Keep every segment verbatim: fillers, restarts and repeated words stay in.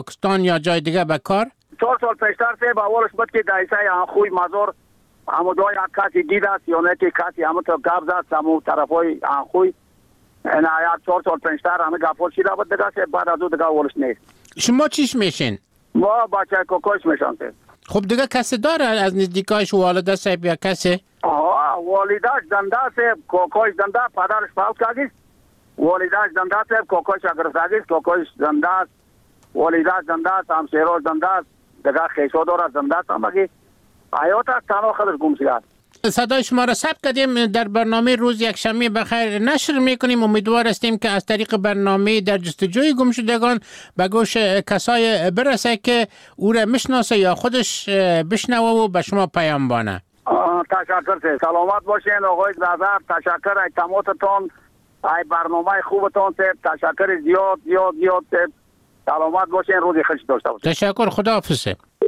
پاکستان یا جای دیگه به کار؟ چهار سال پیشتر سه با اولش بود که دایسه خوی مزار همو دوی کسی دید است یا نه که کسی همو تو گاب زد همو طرفای خوی نه یک چهار سال پیشتر همه گفور شیده بود دیگه سه بعد از او دیگه اولش نیست. شما چیش میشین؟ ما بچه کوکوش میشن. خب دیگه کسی داره از نزدیکایش والده صاحب یا کسی؟ آه والدهش زنده صاحب کوکوش زنده پدرش فوت کردی. والدهش زنده صاحب کوکوش اگر ساگیست کوکوش زنده است. والدهش زنده است همسایه‌اش زنده است دیگه خیشو داره زنده است هم بگی حیات است تنها خودش گم شده. صدای شما را ثبت کردیم در برنامه روز یکشنبه بخیر نشر میکنیم. امیدوار هستیم که از طریق برنامه در جستجوی گمشدگان به گوش کسای برسه که او را میشناسه یا خودش بشنوه و به شما پیام بانه. تشکر. سلامت باشین آقای نظر. تشکر ای تماتتون ای برنامه خوبتون. تشکر زیاد زیاد زیاد. سلامت باشین روز خوش داشته باشین. تشکر. خداحافظ.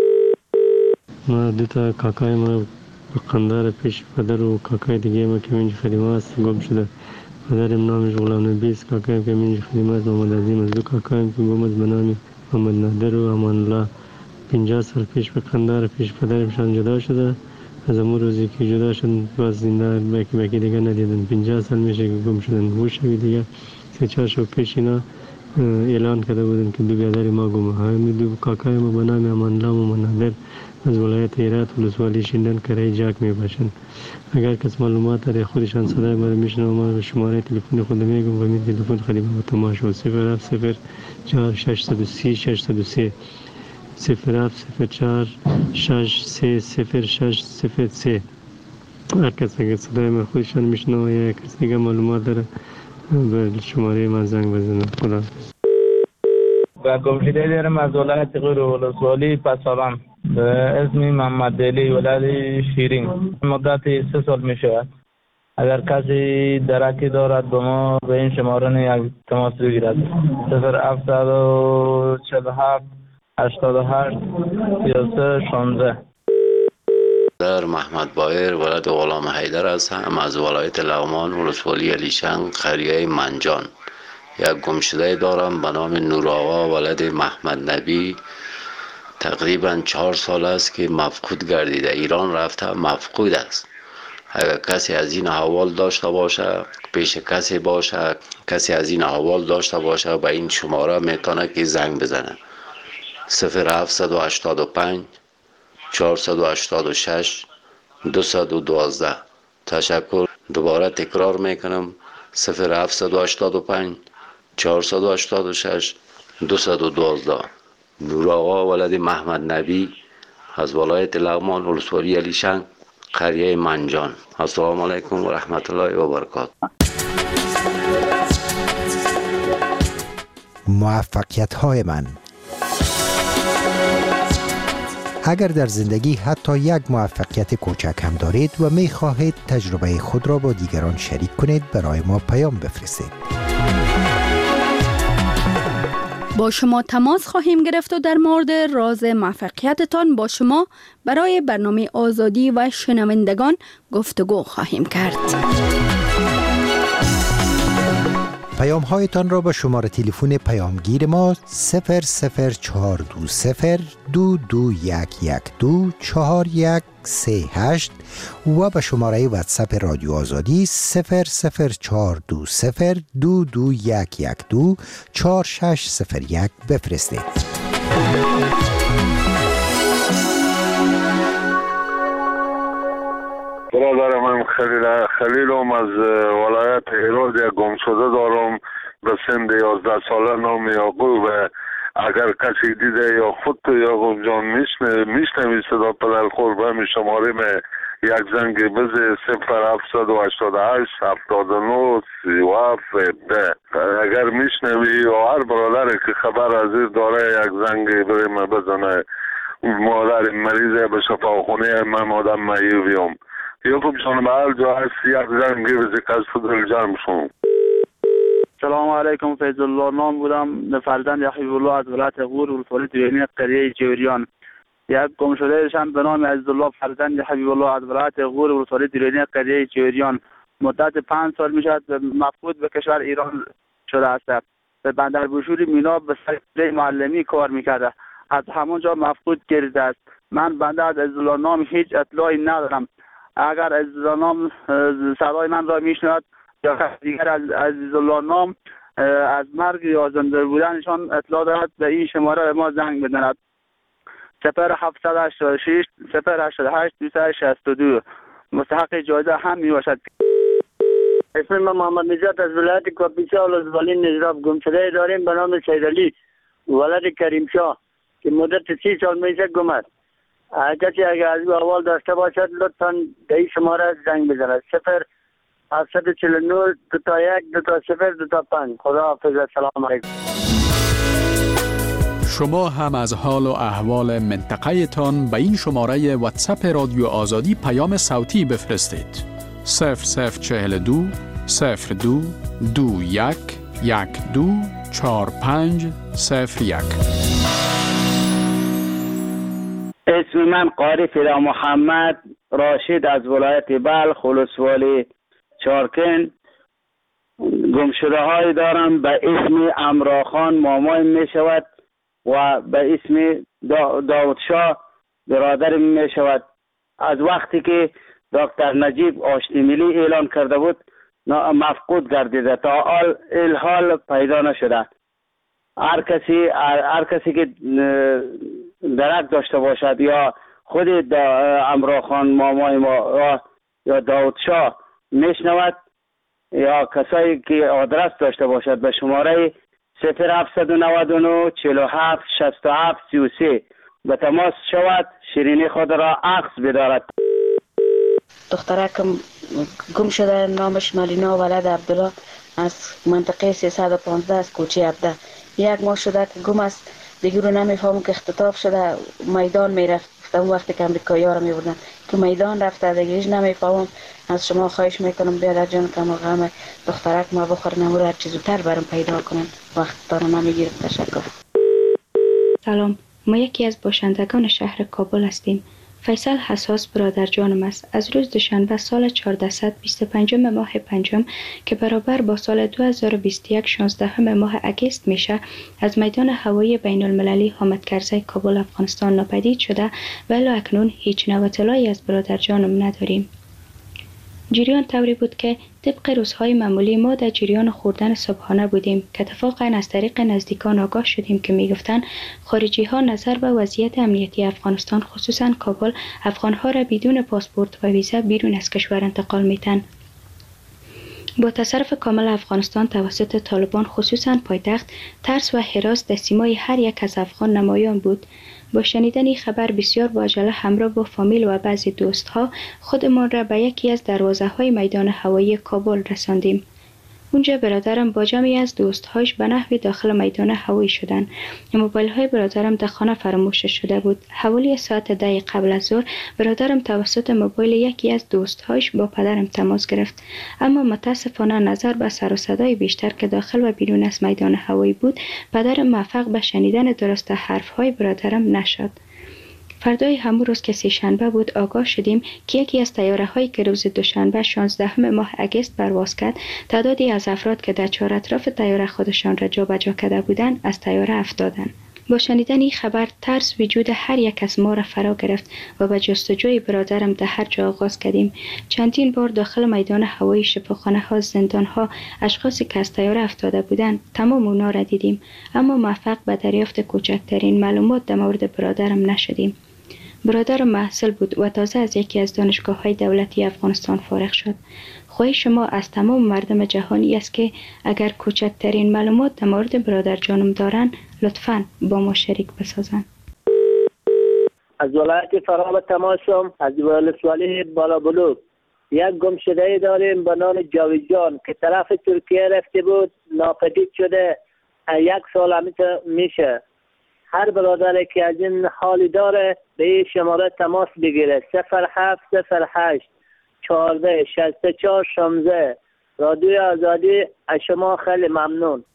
ما دوتا کاکای ما قندار پیش پدر و کاکای دیگه ما که منج خدمه است گم شده. پدرم نامش غلام نبی است، کاکایم که منج خدمه است محمد عظیم است. دو کاکایم که گم است به نام محمد نادر و امان الله. پنجاه سال پیش به قندار پیش پدرمشان جدا شده. از امور روزی که جدا شد باز زنده باکی باکی دیگه ندیدن. پنجاه سال میشه که گم شدن. گوشوی دیگه سه چهار شب پیش اینا اعلان کرده بودن که دو برادر ما گم. همین دو کاکای ما به نام امان الله و محمد نادر از ولایت هرات ولسوالی شیندن کرای جاک می باشند. اگر کس معلومات داره خودشان صدای ما میشنوه ما به شماره تلفن خود میگم و می تلفن خدمت با تماس و صفر هفت صفر چهار ششصد و سی ششصد و سه صفر هفت صفر چهار شش سه صفر شش صفر سه. هر کس اگر صدای ما خودشان میشنوه یا کس دیگه معلومات داره به شماره من زنگ بزنه. خدا و گمشده دارم از ولایت غور ولسوالی پسابان به اسم محمد علی ولد شیرین. مدت سه سال می شود. اگر کسی درکی دارد به ما به این شماره یک تماس بگیرد. صفر هفت چهل و هفت هشتاد و هشت سی و سه شانزده. در محمد بایر ولد غلام حیدر هستم از ولایت لغمان ولسوالی علیشنگ قریه منجان. یک گمشده دارم به نام نور آقا ولد محمد نبی. تقریبا چهار سال است که مفقود گردیده. ایران رفته مفقود است. اگر کسی از این احوال داشته باشه پیش کسی باشه کسی از این احوال داشته باشه به این شماره میتونه که زنگ بزنه. صفر هفت هشت پنج چهار هشت شش دو یک دو. تشکر. دوباره تکرار میکنم صفر هفت هشت پنج چهار هشت شش دو یک دو. نور آقا ولد محمد نبی از ولایت لغمان ولسوالی علیشنگ قریه منجان. السلام علیکم و رحمت الله و برکاته. موفقیت های من. اگر در زندگی حتی یک موفقیت کوچک هم دارید و می خواهید تجربه خود را با دیگران شریک کنید برای ما پیام بفرستید. با شما تماس خواهیم گرفت و در مورد راز موفقیتتان با شما برای برنامه آزادی و شنوندگان گفتگو خواهیم کرد. پیام هایتان را با شماره تلفن پیامگیر ما صفر صفر چهار دو صفر دو دو یک یک دو چهار یک سه هشت و به شماره واتساپ رادیو آزادی صفر صفر چهار دو صفر دو دو یک یک دو چهار شش صفر یک بفرستید. برادرم من خلیل خلیلم از ولایت هرات یک گمشده دارم به سن یازده ساله نام یعقوب. اگر کسی دیده یا خود یعقوب جان میشنوی صدا پدر خور به همین شماره می یک زنگ بزه صفر هفت هشت هشت هفتاد و نه سی و هفت ده. اگر میشنوی یا هر برادر که خبر از این داره یک زنگ بریم بزنه. مادر مریضه به شفاخونه من آدم معیوبیم. یعقوب جان به هر جا هست یک زنگ بزه قصد دل جمع شون. سلام علیکم. فیض الله نام بودم. فرزند حبیب الله از ولایت غور ولسوالی دیرینی قریه جوریان. یک گمشده شم به نام عزیزالله فرزند حبیب الله از ولایت غور ولسوالی دیرینی قریه جوریان. مدت پنج سال میشد مفقود به کشور ایران شده است. به بندر بوشوری مینا به سر معلمی کار میکرده. از همونجا مفقود گردیده است. من بنده از عزیزالله نام هیچ اطلاعی ندارم. اگر عزیزالله نام صدای من را میشنود یا کسی دیگر از عزیزالله نام از مرگ یا زنده بودنشان اطلاع دارد به این شماره ما زنگ بزند. صفر هفتصد و هشتاد و شش صفر هشتاد و هشت دویست و شصت و دو. مستحق جایزه هم می باشد. اسم من محمد نجات از ولایت کاپیسا ولسوالی نجراب گمشده داریم به نام سیدعلی ولد کریم شاه که مدت سی سال میشه گم است. هر کسی اگر از او احوال داشته باشد لطفا به این شماره زنگ بزند. صفر هفتصد و چهل و نه دو تا یک دو تا صفر دو تا پنج. خدا حافظ. السلام علیکم. شما هم از حال و احوال منطقه تان به این شماره واتساپ رادیو آزادی پیام صوتی بفرستید. صفر صفر چهل و دو صفر دو دو یک یک دو چهار پنج صفر یک. اسم من قاری فدا محمد راشد از ولایت بلخ ولسوالی چارکن. گمشده های دارم به اسم امراخان مامای می شود و به اسم داود شاه برادر می شود. از وقتی که دکتر نجیب آشتی ملی اعلان کرده بود مفقود گردیده تا حال الحال پیدا نشده. هر کسی هر کسی که درک داشته باشد یا خود امراخان مامای ما یا داود شاه میشنود یا کسایی که آدرس داشته باشد به شماره صفر هفتصد و نود و نه چهل و هفت شصت و هفت سی و سه به تماس شود. شیرینی خود را عکس بدارد. دخترکم گم شده نامش ملینا ولد عبدالله از منطقه سیصد و پانزده از کوچه عبده. یک ماه شده که گم است. دیگه رو نمیفهمم که اختطاف شده میدان میرفت. اون وقتی که امریکایی ها رو میبردن که میدان رفته دیگه هیچ نمیفهمم. از شما خواهش میکنم بیادر جان که ما غم دخترک ما بخور نمور هر چیزو تر برم پیدا کنن. وقت دارم نمیگیرم. تشکر. سلام، ما یکی از باشندگان شهر کابل هستیم. فیصل حساس برادر جانم است. از روز دوشنبه سال چهارصد و بیست و پنج ماه پنجم که برابر با سال دو هزار و بیست و یک شانزده ماه اگست میشه از میدان هوایی بین المللی حامد کرزی کابل افغانستان ناپدید شده و الی اکنون هیچ نوع اطلاعی از برادر جانم نداریم. جریان طوری بود که طبق روزهای معمولی ما در جریان خوردن صبحانه بودیم که اتفاقا از طریق نزدیکان آگاه شدیم که میگفتن خارجی ها نظر به وضعیت امنیتی افغانستان خصوصا کابل افغان ها را بدون پاسپورت و ویزا بیرون از کشور انتقال میتن. با تصرف کامل افغانستان توسط طالبان خصوصا پایتخت ترس و هراس در سیمای هر یک از افغان نمایان بود. با شنیدن این خبر بسیار با عجله همراه با فامیل و بعضی دوستها خودمان را به یکی از دروازه های میدان هوایی کابل رساندیم. اونجا برادرم با جمعی از دوستهاش به نحوی داخل میدان هوایی شدند. موبایل های برادرم در خانه فراموش شده بود. حوالی ساعت ده قبل از ظهر برادرم توسط موبایل یکی از دوستهاش با پدرم تماس گرفت، اما متاسفانه نظر به سر و صدای بیشتر که داخل و بیرون از میدان هوایی بود پدرم موفق به شنیدن درست حرف های برادرم نشد. فردای همون روز که سه شنبه بود آگاه شدیم که یکی از طیاره هایی که روز دوشنبه شانزده ماه اگست پرواز کرد تعدادی از افراد که در چهار اطراف طیاره خودشان را جابجا کرده بودند از طیاره افتادند. با شنیدن این خبر ترس وجود هر یک از ما را فرا گرفت و به جستجوی برادرم در هر جا آغاز کردیم. چندین بار داخل میدان هوایی، شفاخانه ها، زندان ها، اشخاصی که از طیاره افتاده بودند تمام اونا را دیدیم، اما موفق به دریافت کوچکترین معلومات در مورد برادرم نشدیم. برادرم محصل بود و تازه از یکی از دانشگاه‌های دولتی افغانستان فارغ شد. خواهش ما از تمام مردم جهانی است که اگر کوچکترین معلومات در مورد برادر جانم دارن لطفاً با ما شریک بسازن. از ولایت فراب تماشم از ولسوالی بالابلوک یک گمشده داریم به نام جاوید جان که طرف ترکیه رفته بود، ناپدید شده، یک سال همیشه میشه. هر برادری که از این حالی داره به این شماره تماس بگیره. صفر هفت صفر هشت چهارده شصت و چهار شانزده. رادیو آزادی از شما خیلی ممنون.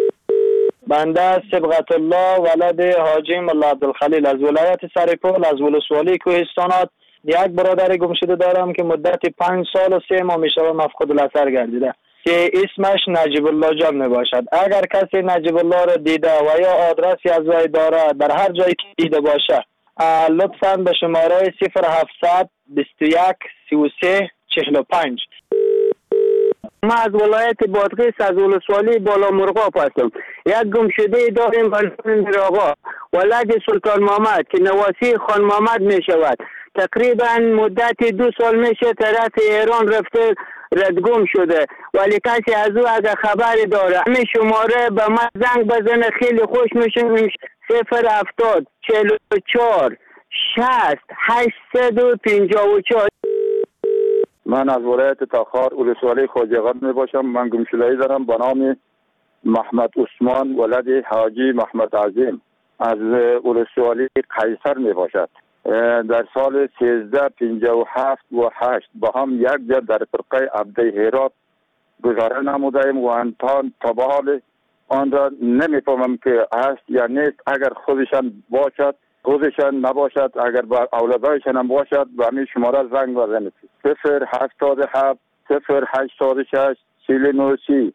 بنده صبغت الله ولد حاجی ملا عبدالخلیل از ولایت سرپل از ولسوالی کوهستانات یک برادر گم شده دارم که مدت پنج سال و سه ماه میشه مفقود الاثر گردیده. که اسمش نجیب الله جان می باشد. اگر کسی نجیب الله را دیده و یا آدرسی از وی داره در هر جایی که دیده باشه لطفاً به شماره صفر هفتصد بیست و یک سی و سه چهل و پنج. ما از ولایت بادغیس از ولسوالی بالا مرغاب هستم. یک گمشده داریم به نام میرآقا ولد سلطان محمد که نواسی خان محمد می شود. تقریبا مدت دو سال میشه طرف ایران رفته ردگم شده ولی کسی از او اگر خبری داره همین شماره به من زنگ بزنه خیلی خوش میشه. صفر هفتاد چهل و چهار شصت هشتصد و پنجاه و چهار. من از ولایت تاخار ولسوالی خواجه‌قند می باشم. من گمشده‌ای دارم به نام محمد عثمان ولد حاجی محمد عظیم از ولسوالی قیصر می باشد. در سال سیزده پنجاه و هفت و هشت با هم یک جا در فرقه عبده هرات گذاره نمودیم و انتان تبال آن را نمیفهمم که هست یا نیست. اگر خودشان باشد خودشان نباشد اگر با اولادایشان هم باشد و همین شماره زنگ بزنید. صفر هفتاد و هفت صفر هشتاد و شش چهل و نه سی.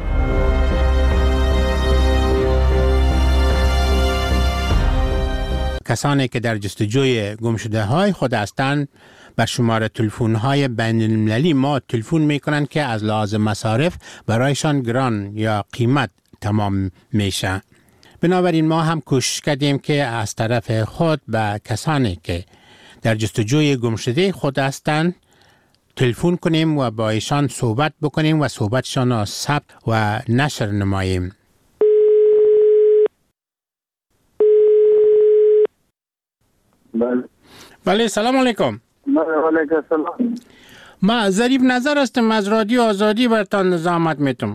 کسانی که در جستجوی گمشده های خود هستند بر شماره تلفن های بین المللی ما تلفن می کنند که از لحاظ مصارف برایشان گران یا قیمت تمام میشه. بنابراین ما هم کوشش کردیم که از طرف خود به کسانی که در جستجوی گمشده خود هستند تلفن کنیم و با ایشان صحبت بکنیم و صحبتشان را ثبت و نشر نماییم. بله بله سلام علیکم. بله علیکم السلام. ما ظریف نظر هستم از رادیو آزادی برتان زحمت میتم.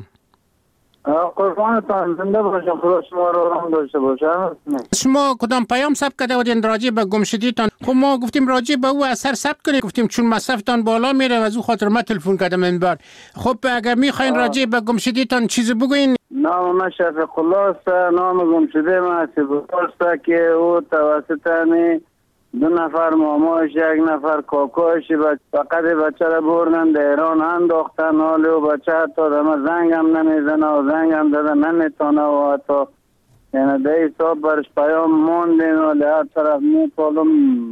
قربانتان زنده باشم خدا شما رو رحم داشته باشه. شما کدام پیام ثبت کرده بودین راجع به گمشدگیتان؟ خب ما گفتیم راجع به او اثر ثبت کنید گفتیم چون مصرفتان بالا میره و از او خاطر ما تلفن کردم این بار. خب اگر میخواین راجع به گمشدگیتان چیزی بگوین. نام من شفیق الله است. نام گمشده من است که او توسط می دو نفر ماماش یک نفر کاکاش فقط بچه را بردن در ایران انداختن. حالی و بچه حتی دم زنگ هم نمیزنه و زنگ هم داده نمیتونه و حتی یعنی ده حساب برش پیام موندین و هر طرف میپالم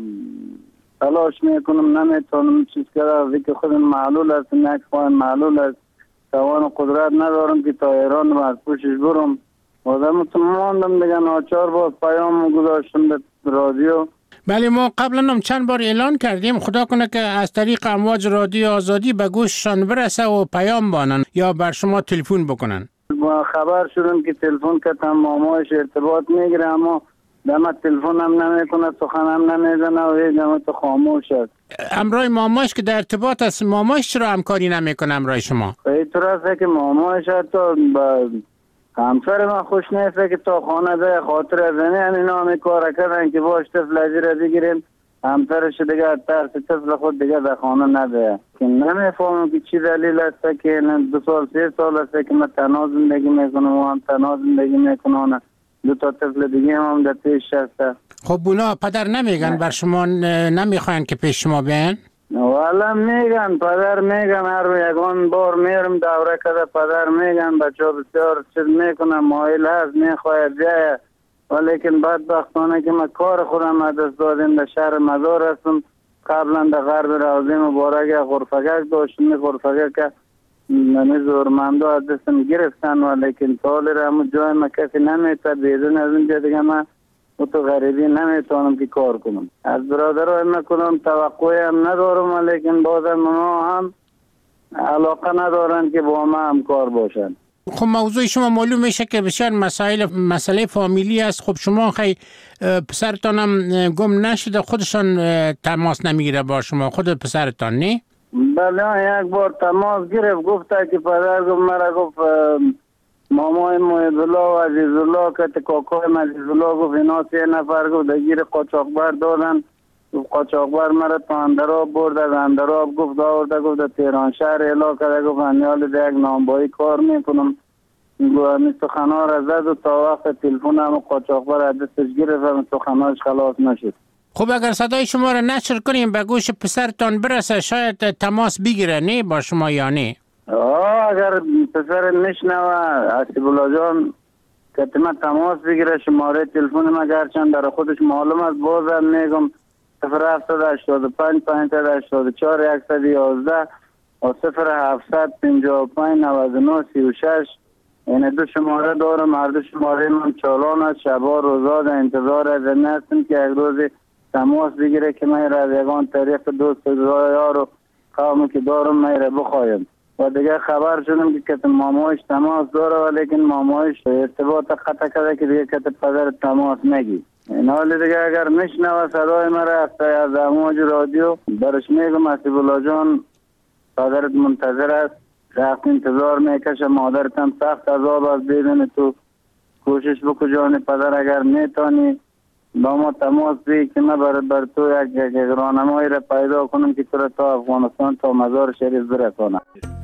تلاش میکنم نمیتونم چیز کرده که خودم معلول است یک خواهیم معلول است توان قدرت ندارم که تا ایران از پوشش برم و دمتون موندم دیگه ناچار باز پیام گذاشتم به رادیو. بله ما قبلا هم چند بار اعلان کردیم خدا کنه که از طریق امواج رادیو آزادی به گوششان برسه و پیام بانن یا بر شما تلفن بکنن. ما خبر شدم که تلفن کردم مامایش ارتباط میگیره اما دمت تلفن هم نمیکنه سخن هم نمیزنه و هیچ دمت خاموش است. امرای مامایش که در ارتباط است مامایش چرا همکاری نمیکنه امرای شما؟ به این طور است که مامایش حتی با همسر من خوش نیست که تا خانه ده خاطر از این اینا می کار کردن که باش طفل اجیره بگیریم همسرش دیگه ترس طفل خود دیگه در خانه نده که نمیفهمم که چی دلیل است که دو سال سه سال است که من تنها زندگی میکنم و هم تنها زندگی میکنم دو تا طفل دیگه هم در پیش هست. خب اونا پدر نمیگن بر شما نمیخواین که پیش شما بیان؟ والا میگن پدر میگن هر یکان بار میرم دوره کده پدر میگن بچه بسیار چیز میکنم مایل هست میخواید جایه ولیکن بدبختانه که من کار خودم از دست دادیم در شهر مزار هستم. قبلا در غرب روضه مبارک غرفگک داشتم می غرفگک که نمی زورمنده از دستم گرفتن ولیکن تالی را همون جای من کسی نمیتا بیدون از اینجا دیگه من و تو غریبی نمیتونم که کار کنم. از برادرای میکنم توقعی هم ندارم ولیکن بازم ما هم علاقه ندارن که با ما هم کار باشن. خب موضوع شما معلوم میشه که بسیار مسائل مسئله فامیلی است. خب شما خیلی پسرتان هم گم نشده خودشان تماس نمیگیره با شما خود پسرتان نه؟ بله یک بار تماس گرفت گفته که پدر گفت مرا گفت مامای محبالله و عزیزالله که کاکای عزیزالله گفت اینا سه نفر گفت دگیر قاچاقبر دادن قاچاقبر مرا تا اندراب برد از اندراب گفت آورده گفت در تهران شهر اعلا کرده گفت همیال در یک نامبایی کار میکنم همی سخنها را زد و تا وقت تلفن هم قاچاقبر از دستش گرفت و سخنهاش خلاص نشد. خب اگر صدای شما را نشر کنیم به گوش پسرتان برسه شاید تماس بگیره نه با شما یا نه؟ آه اگر پسر نشنوه حسیب الله جان کتمه تماس بگیره شماره تلفن ما گرچند در خودش معلوم است بازم میگم صفر هفتصد و هشتاد و پنج پانصد و هشتاد و چهار صد و یازده و صفر هفتصد پنجاه و پنج نود و نه سی و شش. این دو شماره دارم. هر دو شماره من چالان است. شبا روزا در انتظار از این هستم که یک روز تماس بگیره که من را از یگان طریق دوست و یار و قومی که دارم من را بخوایم. و دیگه خبر شدم که کت مامایش تماس داره ولیکن مامایش ارتباط قطع کرده که دیگه کت پدر تماس نگی. این حال دیگه اگر نشنوه صدای مرا از امواج رادیو برش میگم حسیب الله جان پدرت منتظر است. رفت انتظار میکشه. مادرت هم سخت عذاب است دیدن تو. کوشش بکو جان پدر اگر میتانی با ما تماس بی که من بر, بر تو یک, یک رانمایی را پیدا کنم که تو را تا افغانستان تا مزار شریف برسانم.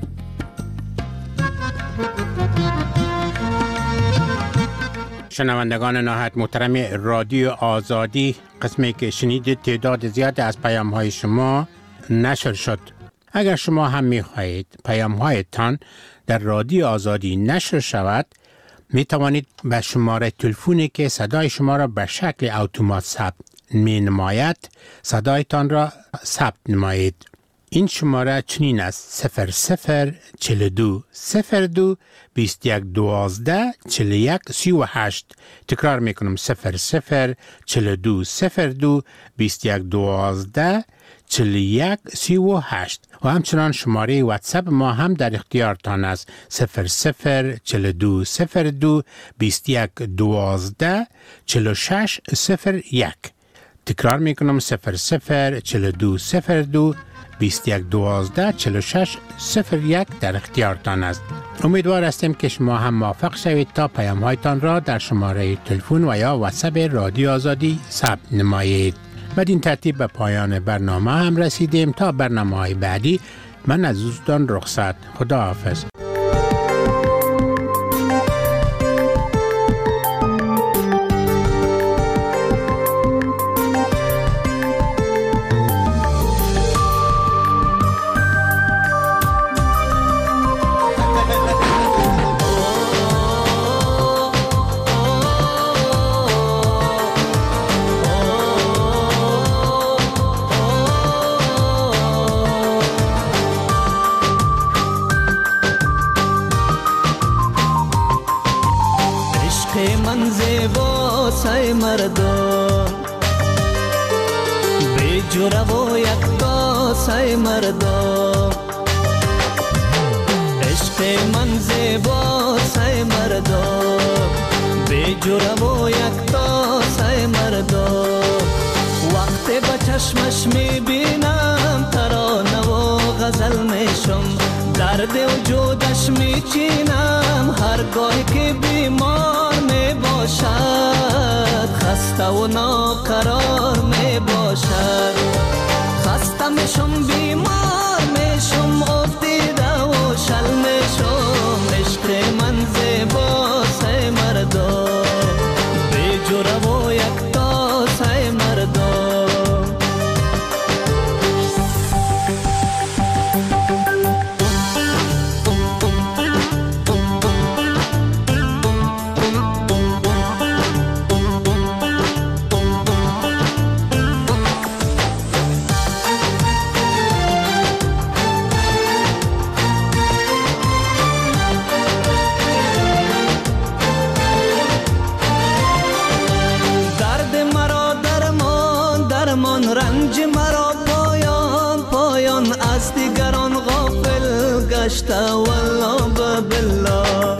شنوندگان نهایت محترم رادیو آزادی، قسمی که شنیدید تعداد زیاد از پیام های شما نشر شد. اگر شما هم می خواهید پیام هایتان در رادیو آزادی نشر شود، می توانید به شماره تلفنی که صدای شما را به شکل اتومات ثبت می نماید صدایتان را ثبت نمایید. این شماره چنین است: صفر صفر چهل دو صفر دو بیست یک دوازده چهل یک سی و هشت. تکرار میکنم: صفر صفر چهل دو صفر دو بیست یک دوازده چهل یک سی و هشت. و همچنان شماره واتساپ ما هم در اختیارتان است: صفر صفر چهل دو صفر دو بیست یک دوازده چهل شش صفر یک. تکرار میکنم: صفر صفر چهل دو صفر دو بیست یک دوازده چهل شش صفر یک در اختیارتان است. امیدوار هستیم که شما هم موفق شوید تا پیام هایتان را در شماره تلفن و یا واتساپ رادیو آزادی ثبت نمایید. بدین ترتیب به پایان برنامه هم رسیدیم. تا برنامه های بعدی من از دوستان رخصت. خدا حافظ. مردم به جوره و یک کاسه مردم عشق من زیباسه مردم به جوره و یک کاسه مردم وقتی به چشمش میبینم ترانه و غزل میشم درد وجودش میچینم هرگاهی که بیمار میباشد خسته و ناقرار میباشد خسته میشم بیمار میشم افتیده و شل میشم عشق من زیباسه مردم به جوره و یک تاسه مردم رنج مرا پایان پایان از دیگران غافل گشته والله بالله